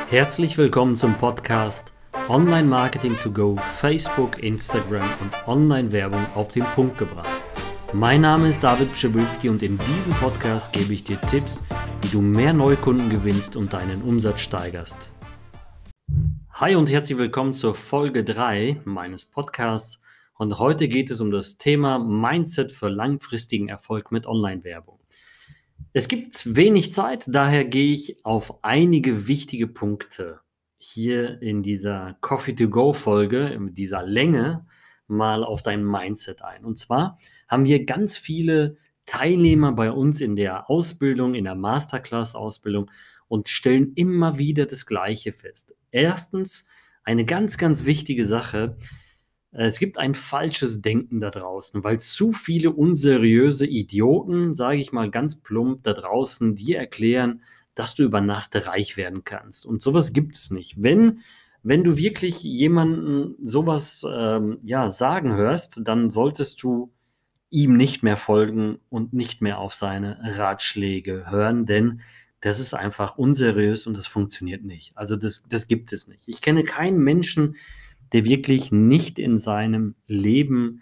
Herzlich willkommen zum Podcast Online Marketing to Go, Facebook, Instagram und Online-Werbung auf den Punkt gebracht. Mein Name ist David Pschibilski und in diesem Podcast gebe ich dir Tipps, wie du mehr Neukunden gewinnst und deinen Umsatz steigerst. Hi und herzlich willkommen zur Folge 3 meines Podcasts und heute geht es um das Thema Mindset für langfristigen Erfolg mit Online-Werbung. Es gibt wenig Zeit, daher gehe ich auf einige wichtige Punkte hier in dieser Coffee-to-Go-Folge, in dieser Länge, mal auf dein Mindset ein. Und zwar haben wir ganz viele Teilnehmer bei uns in der Ausbildung, in der Masterclass-Ausbildung und stellen immer wieder das Gleiche fest. Erstens, eine ganz, ganz wichtige Sache: Es gibt ein falsches Denken da draußen, weil zu viele unseriöse Idioten, sage ich mal ganz plump, da draußen dir erklären, dass du über Nacht reich werden kannst. Und sowas gibt es nicht. Wenn du wirklich jemanden sowas sagen hörst, dann solltest du ihm nicht mehr folgen und nicht mehr auf seine Ratschläge hören, denn das ist einfach unseriös und das funktioniert nicht. Also das gibt es nicht. Ich kenne keinen Menschen, der wirklich nicht in seinem Leben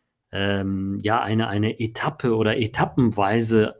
eine Etappe oder etappenweise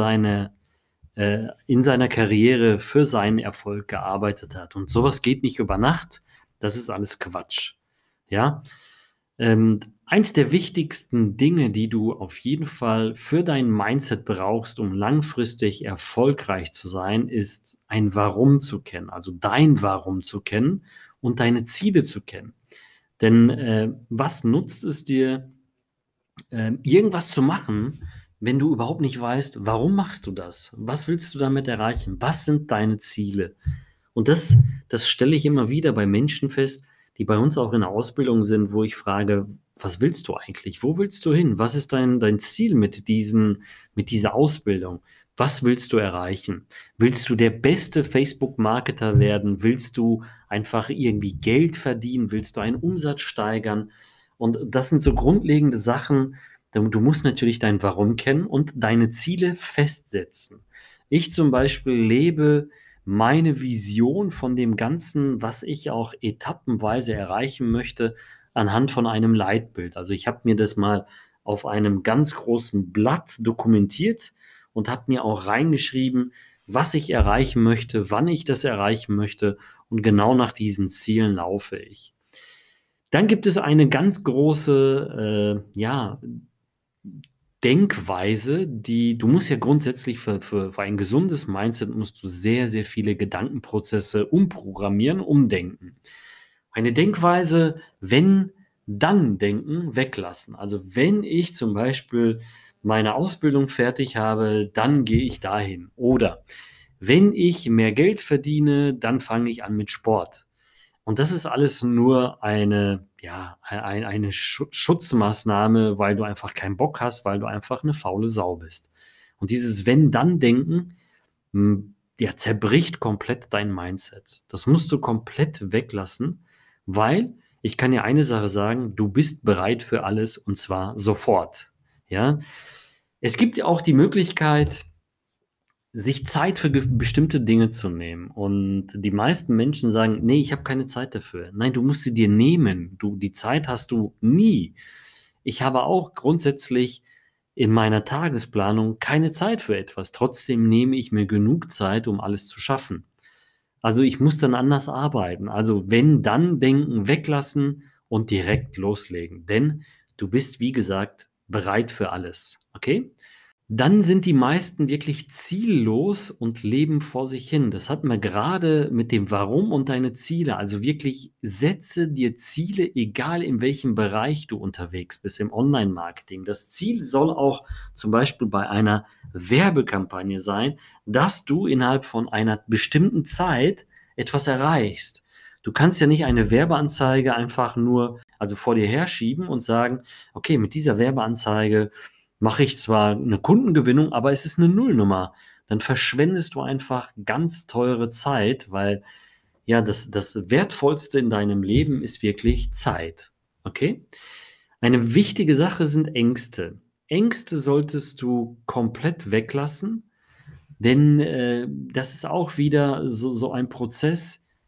in seiner Karriere für seinen Erfolg gearbeitet hat. Und sowas geht nicht über Nacht. Das ist alles Quatsch. Ja. Eins der wichtigsten Dinge, die du auf jeden Fall für dein Mindset brauchst, um langfristig erfolgreich zu sein, ist ein Warum zu kennen, also dein Warum zu kennen und deine Ziele zu kennen. Denn was nutzt es dir, irgendwas zu machen, wenn du überhaupt nicht weißt, warum machst du das? Was willst du damit erreichen? Was sind deine Ziele? Und das stelle ich immer wieder bei Menschen fest, die bei uns auch in der Ausbildung sind, wo ich frage: Was willst du eigentlich? Wo willst du hin? Was ist dein Ziel mit dieser Ausbildung? Was willst du erreichen? Willst du der beste Facebook-Marketer werden? Willst du einfach irgendwie Geld verdienen? Willst du einen Umsatz steigern? Und das sind so grundlegende Sachen. Du musst natürlich dein Warum kennen und deine Ziele festsetzen. Ich zum Beispiel lebe meine Vision von dem Ganzen, was ich auch etappenweise erreichen möchte, anhand von einem Leitbild. Also ich habe mir das mal auf einem ganz großen Blatt dokumentiert und habe mir auch reingeschrieben, was ich erreichen möchte, wann ich das erreichen möchte, und genau nach diesen Zielen laufe ich. Dann gibt es eine ganz große Denkweise, du musst ja grundsätzlich für ein gesundes Mindset musst du sehr, sehr viele Gedankenprozesse umprogrammieren, umdenken. Eine Denkweise, wenn, dann denken, weglassen. Also wenn ich zum Beispiel meine Ausbildung fertig habe, dann gehe ich dahin. Oder wenn ich mehr Geld verdiene, dann fange ich an mit Sport. Und das ist alles nur eine Schutzmaßnahme, weil du einfach keinen Bock hast, weil du einfach eine faule Sau bist. Und dieses Wenn-Dann-Denken, zerbricht komplett dein Mindset. Das musst du komplett weglassen, weil ich kann dir eine Sache sagen: Du bist bereit für alles und zwar sofort. Ja? Es gibt ja auch die Möglichkeit, sich Zeit für bestimmte Dinge zu nehmen. Und die meisten Menschen sagen: Nee, ich habe keine Zeit dafür. Nein, du musst sie dir nehmen. Die Zeit hast du nie. Ich habe auch grundsätzlich in meiner Tagesplanung keine Zeit für etwas. Trotzdem nehme ich mir genug Zeit, um alles zu schaffen. Also ich muss dann anders arbeiten. Also wenn, dann denken, weglassen und direkt loslegen. Denn du bist, wie gesagt, bereit für alles. Okay? Dann sind die meisten wirklich ziellos und leben vor sich hin. Das hatten wir gerade mit dem Warum und deine Ziele. Also wirklich setze dir Ziele, egal in welchem Bereich du unterwegs bist im Online-Marketing. Das Ziel soll auch zum Beispiel bei einer Werbekampagne sein, dass du innerhalb von einer bestimmten Zeit etwas erreichst. Du kannst ja nicht eine Werbeanzeige einfach nur, also vor dir herschieben und sagen: Okay, mit dieser Werbeanzeige mache ich zwar eine Kundengewinnung, aber es ist eine Nullnummer. Dann verschwendest du einfach ganz teure Zeit, weil ja, das Wertvollste in deinem Leben ist wirklich Zeit. Okay? Eine wichtige Sache sind Ängste. Ängste solltest du komplett weglassen, denn das ist auch wieder so ein Prozess.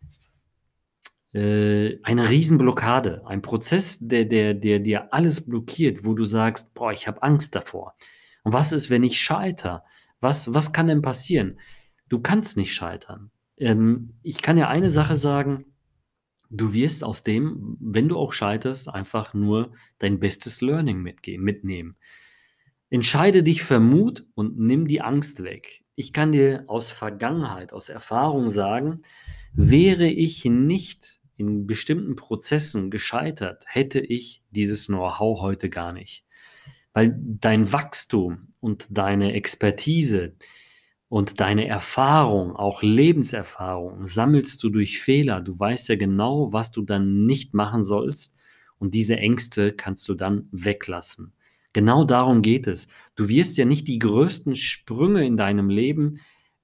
eine Riesenblockade, ein Prozess, der dir alles blockiert, wo du sagst: „Boah, ich habe Angst davor. Und was ist, wenn ich scheitere? Was kann denn passieren?“ Du kannst nicht scheitern. Ich kann dir eine Sache sagen: Du wirst aus dem, wenn du auch scheiterst, einfach nur dein bestes Learning mitnehmen. Entscheide dich für Mut und nimm die Angst weg. Ich kann dir aus Vergangenheit, aus Erfahrung sagen, wäre ich nicht in bestimmten Prozessen gescheitert, hätte ich dieses Know-how heute gar nicht. Weil dein Wachstum und deine Expertise und deine Erfahrung, auch Lebenserfahrung, sammelst du durch Fehler. Du weißt ja genau, was du dann nicht machen sollst, und diese Ängste kannst du dann weglassen. Genau darum geht es. Du wirst ja nicht die größten Sprünge in deinem Leben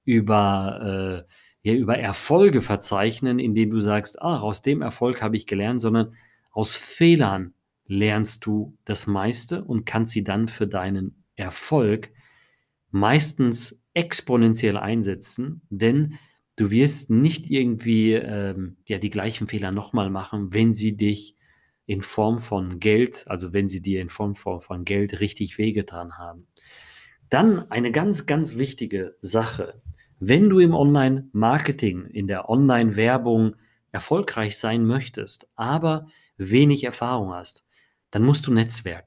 über Erfolge verzeichnen, indem du sagst: „Ah, aus dem Erfolg habe ich gelernt“, sondern aus Fehlern lernst du das meiste und kannst sie dann für deinen Erfolg meistens exponentiell einsetzen, denn du wirst nicht irgendwie, ja, die gleichen Fehler noch mal machen, wenn sie dich in Form von Geld, also, wenn sie dir in Form von Geld richtig wehgetan haben. Dann eine ganz, ganz wichtige Sache: Wenn du im Online-Marketing, in der Online-Werbung erfolgreich sein möchtest, aber wenig Erfahrung hast, dann musst du netzwerken.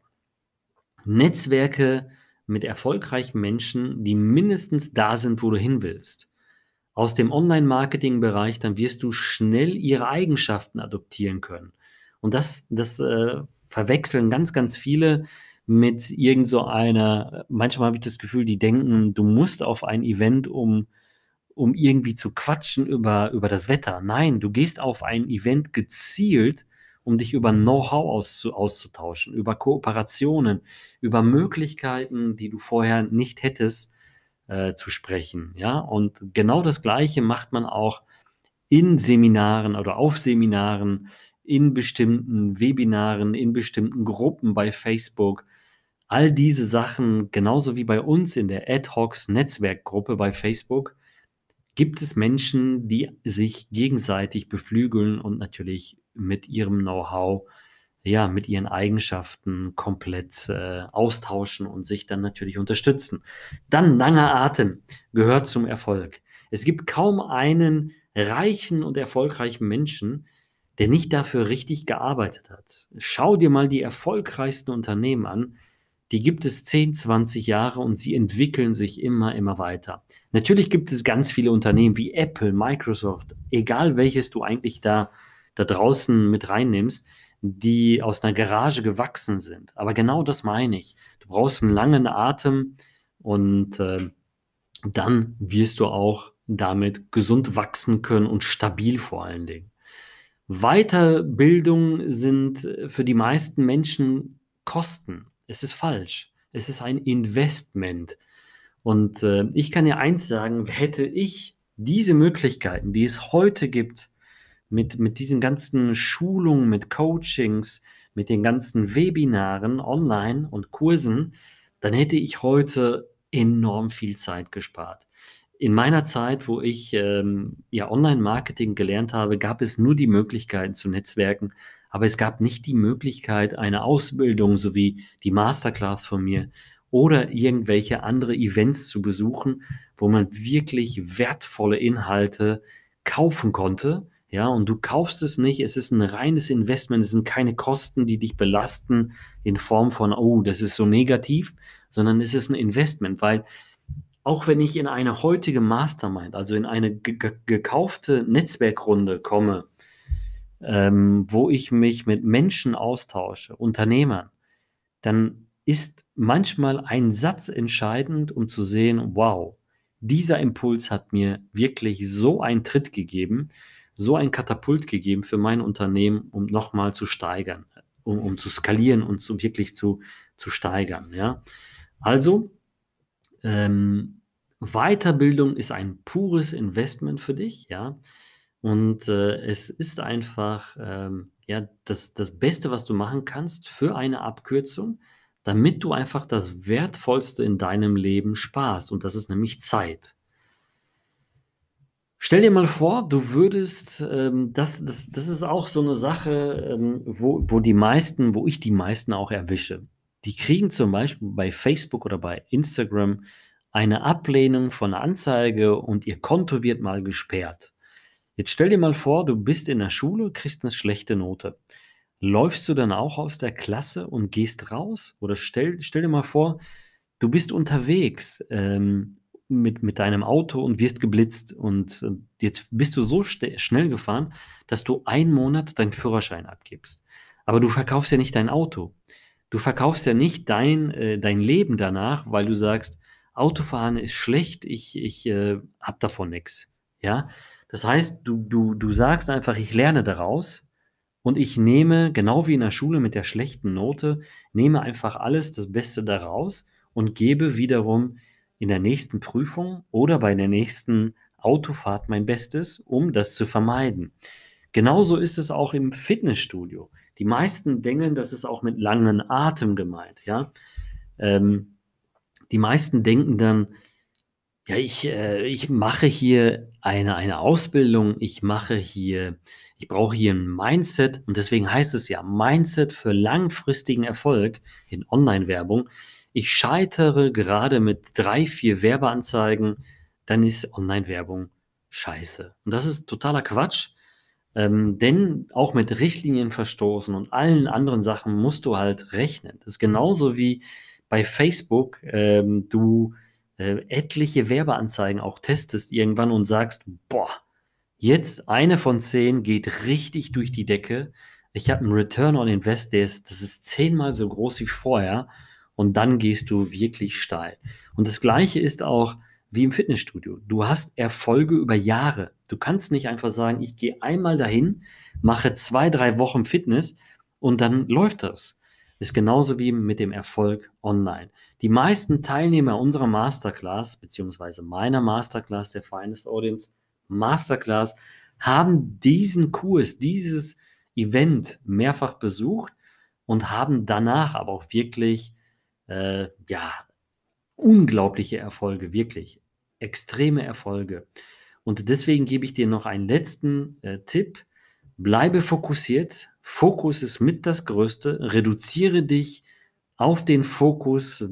Netzwerke mit erfolgreichen Menschen, die mindestens da sind, wo du hin willst. Aus dem Online-Marketing-Bereich, dann wirst du schnell ihre Eigenschaften adoptieren können. Und das verwechseln ganz, ganz viele mit irgend so einer, manchmal habe ich das Gefühl, die denken, du musst auf ein Event, um irgendwie zu quatschen über das Wetter. Nein, du gehst auf ein Event gezielt, um dich über Know-how auszutauschen, über Kooperationen, über Möglichkeiten, die du vorher nicht hättest, zu sprechen, ja? Und genau das Gleiche macht man auch in Seminaren oder auf Seminaren, in bestimmten Webinaren, in bestimmten Gruppen bei Facebook. All diese Sachen, genauso wie bei uns in der Ad-Hocs Netzwerkgruppe bei Facebook, gibt es Menschen, die sich gegenseitig beflügeln und natürlich mit ihrem Know-how, ja, mit ihren Eigenschaften komplett, austauschen und sich dann natürlich unterstützen. Dann langer Atem gehört zum Erfolg. Es gibt kaum einen reichen und erfolgreichen Menschen, der nicht dafür richtig gearbeitet hat. Schau dir mal die erfolgreichsten Unternehmen an. Die gibt es 10, 20 Jahre und sie entwickeln sich immer, immer weiter. Natürlich gibt es ganz viele Unternehmen wie Apple, Microsoft, egal welches du eigentlich da draußen mit reinnimmst, die aus einer Garage gewachsen sind. Aber genau das meine ich. Du brauchst einen langen Atem und dann wirst du auch damit gesund wachsen können und stabil vor allen Dingen. Weiterbildung sind für die meisten Menschen Kosten. Es ist falsch. Es ist ein Investment. Und ich kann dir eins sagen: Hätte ich diese Möglichkeiten, die es heute gibt, mit diesen ganzen Schulungen, mit Coachings, mit den ganzen Webinaren online und Kursen, dann hätte ich heute enorm viel Zeit gespart. In meiner Zeit, wo ich ja Online-Marketing gelernt habe, gab es nur die Möglichkeit zu netzwerken, aber es gab nicht die Möglichkeit, eine Ausbildung sowie die Masterclass von mir oder irgendwelche andere Events zu besuchen, wo man wirklich wertvolle Inhalte kaufen konnte. Ja, und du kaufst es nicht, es ist ein reines Investment, es sind keine Kosten, die dich belasten in Form von, oh, das ist so negativ, sondern es ist ein Investment, weil auch wenn ich in eine heutige Mastermind, also in eine gekaufte Netzwerkrunde komme, wo ich mich mit Menschen austausche, Unternehmern, dann ist manchmal ein Satz entscheidend, um zu sehen: „Wow, dieser Impuls hat mir wirklich so einen Tritt gegeben, so ein Katapult gegeben für mein Unternehmen, um nochmal zu steigern, um zu skalieren und wirklich zu steigern“, ja? Also, ähm, Weiterbildung ist ein pures Investment für dich, ja? Und, es ist einfach, ja, das Beste, was du machen kannst für eine Abkürzung, damit du einfach das Wertvollste in deinem Leben sparst, und das ist nämlich Zeit. Stell dir mal vor, du würdest, das ist auch so 'ne Sache, wo ich die meisten auch erwische. Die kriegen zum Beispiel bei Facebook oder bei Instagram eine Ablehnung von 'ner Anzeige und ihr Konto wird mal gesperrt. Jetzt stell dir mal vor, du bist in der Schule, kriegst 'ne schlechte Note. Läufst du dann auch aus der Klasse und gehst raus? Oder stell dir mal vor, du bist unterwegs, mit deinem Auto und wirst geblitzt und, jetzt bist du so schnell gefahren, dass du einen Monat deinen Führerschein abgibst. Aber du verkaufst ja nicht dein Auto. Du verkaufst ja nicht dein Leben danach, weil du sagst: „Autofahren ist schlecht, ich habe davon nix.“ Ja? Das heißt, du sagst einfach: „Ich lerne daraus und ich nehme, genau wie in der Schule mit der schlechten Note, nehme einfach alles das Beste daraus und gebe wiederum in der nächsten Prüfung oder bei der nächsten Autofahrt mein Bestes, um das zu vermeiden.“ Genauso ist es auch im Fitnessstudio. Die meisten denken, das ist auch mit langem Atem gemeint, ja? Ähm, Die meisten denken dann: „Ja, ich mache hier eine Ausbildung, ich brauche hier 'n Mindset“, und deswegen heißt es ja Mindset für langfristigen Erfolg in Online-Werbung. Ich scheitere gerade mit 3, 4 Werbeanzeigen, dann ist Online-Werbung scheiße. Und das ist totaler Quatsch, denn auch mit Richtlinienverstoßen und allen anderen Sachen musst du halt rechnen. Das ist genauso wie bei Facebook, du etliche Werbeanzeigen auch testest irgendwann und sagst: „Boah, jetzt eine von 10 geht richtig durch die Decke. Ich habe 'n Return on Invest, das ist zehnmal so groß wie vorher“, und dann gehst du wirklich steil. Und das Gleiche ist auch wie im Fitnessstudio. Du hast Erfolge über Jahre. Du kannst nicht einfach sagen: „Ich gehe einmal dahin, mache 2, 3 Wochen Fitness und dann läuft das.“ Ist genauso wie mit dem Erfolg online. Die meisten Teilnehmer unserer Masterclass beziehungsweise meiner Masterclass, der Finest Audience Masterclass, haben diesen Kurs, dieses Event mehrfach besucht und haben danach aber auch wirklich, ja, unglaubliche Erfolge, wirklich extreme Erfolge. Und deswegen gebe ich dir noch einen letzten, Tipp: Bleibe fokussiert. Fokus ist mit das Größte. Reduziere dich auf den Fokus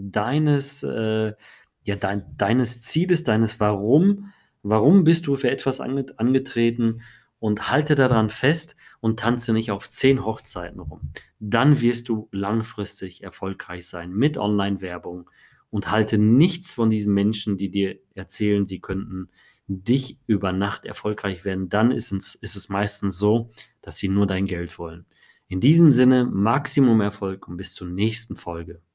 deines Zieles, deines Warum. Warum bist du für etwas angetreten, und halte daran fest und tanze nicht auf 10 Hochzeiten rum. Dann wirst du langfristig erfolgreich sein mit Online-Werbung, und halte nichts von diesen Menschen, die dir erzählen, sie könnten dich über Nacht erfolgreich werden. Dann ist es meistens so, dass sie nur dein Geld wollen. In diesem Sinne, Maximum Erfolg und bis zur nächsten Folge.